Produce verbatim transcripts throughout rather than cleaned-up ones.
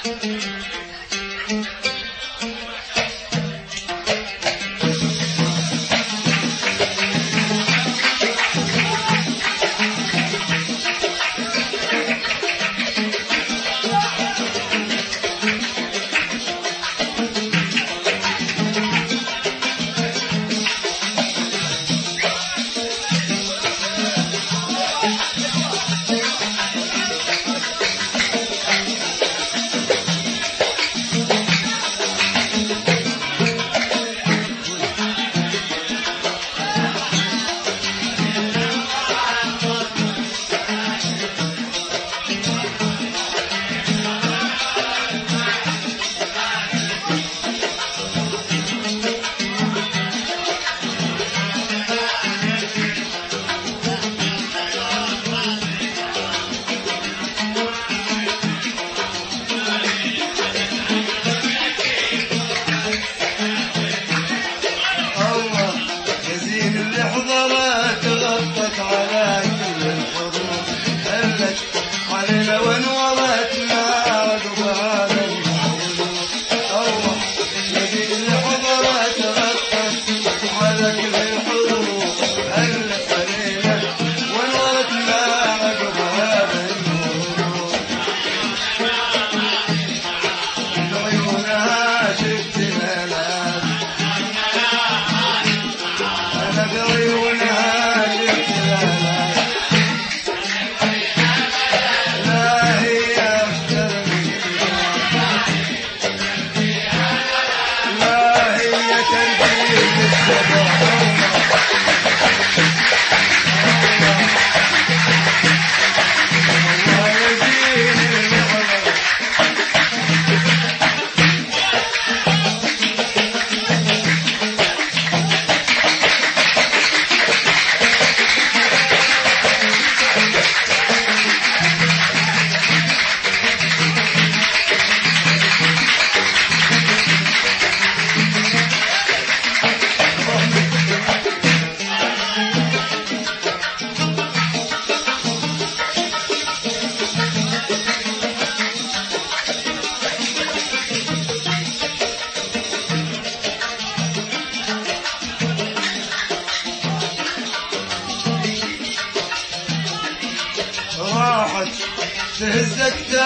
تهز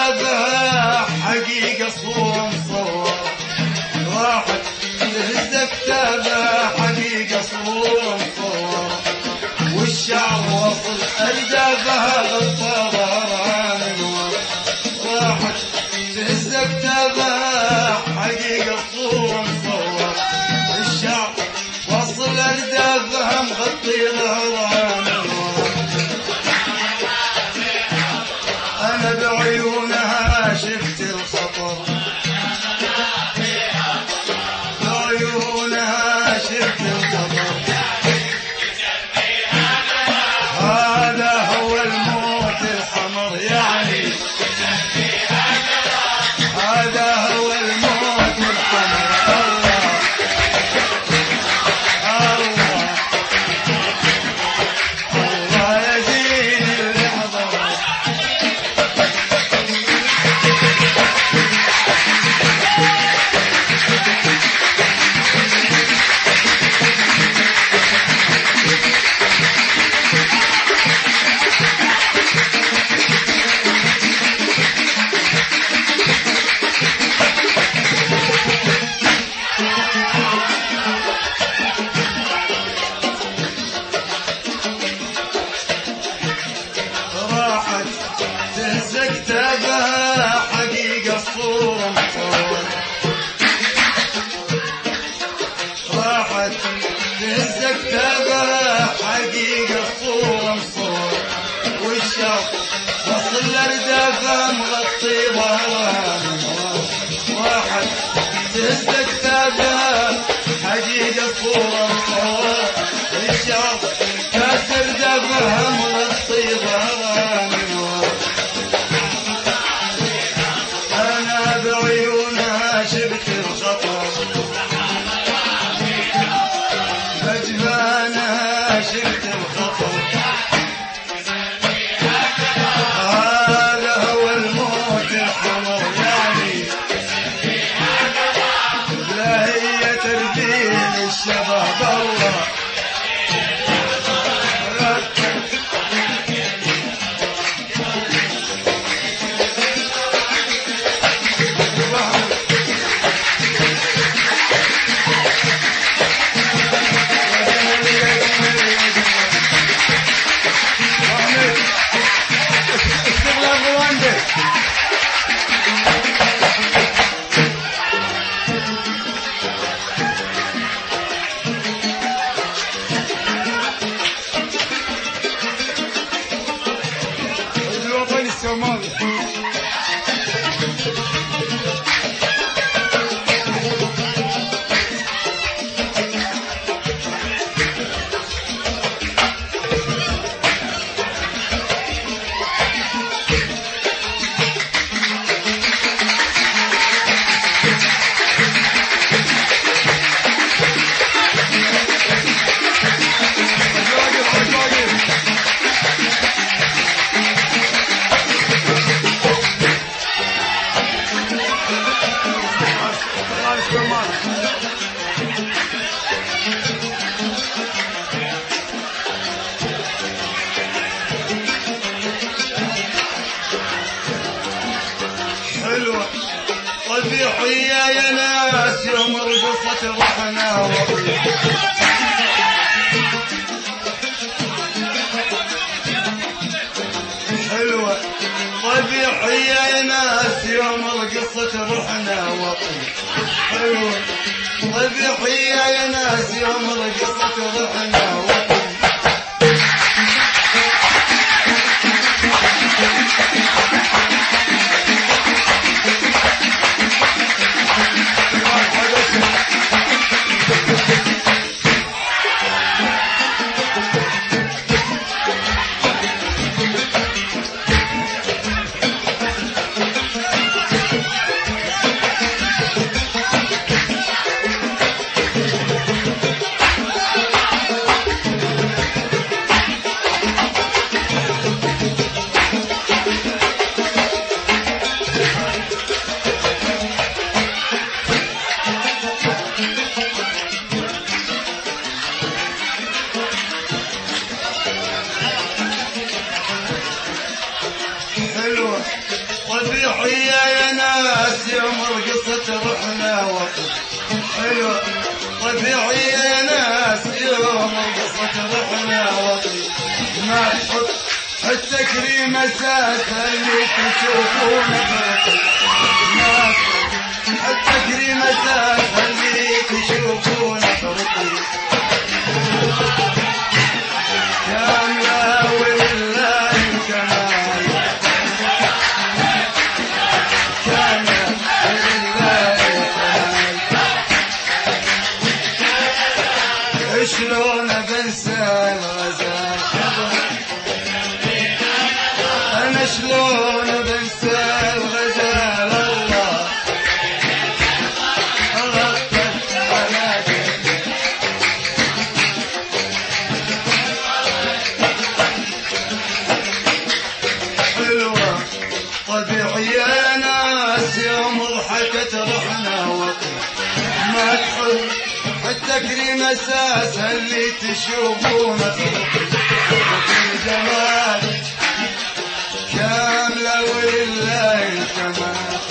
كتابها حقيقة صورة مصورة، راحت تهز كتابها حقيقة صورة مصورة، والشعر وصل أردافها غطى ظهرها من ورا، راحت تهز كتابها حقيقة صورة مصورة، الشعر وصل أردافها مغطي ظهرها من ورا، أنا بعيونها شفت الخطر، بعيونها شفت الخطر، هذا هو الموت الحمر، يعني هذا هو الموت الحمر. الله الله الله يا زين اللي حضر، تهز كتابها حقيقة صورة مصورة، راحت تهز كتابها حقيقة صورة مصورة، والشعر وصل أردافها مغطي ظهرها من ورا، راحت تهز كتابها حقيقة صورة مصورة، والشعر كاس أردافها مغطي ظهرها من ورا، بعيونها شفت الخطر، بجفانها شفت الخطر، هذا هو الموت الحمر. حلوة طبيعية يا ناس يوم رقصت روحنا وطيب حلوة طبيعية يا ناس يوم رقصت روحنا وطيب حلوة طبيعية يا ناس يوم رقصت روحنا وطيب طبيعية يا ناس يوم رقصت روحنا وطيب حلوة طبيعية يا ناس يوم رقصت روحنا وطيب ما تحط التكريم اساسا اللي تشوفونه فرطي ما تحط التكريم اساسا اللي تشوفونه فرطي كاملة ولله الكمال شلون بنسى الغزال انا شلون بنسى الغزال الله غطت على جنبي حلوة طبيعية ناس يوم ضحكت روحنا وطيب ما تحب التكريم اساسا اللي تشوفونه في الجمال كاملة ولله الكمال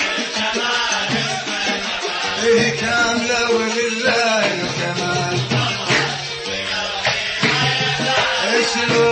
ايه كاملة ولله الكمال شلون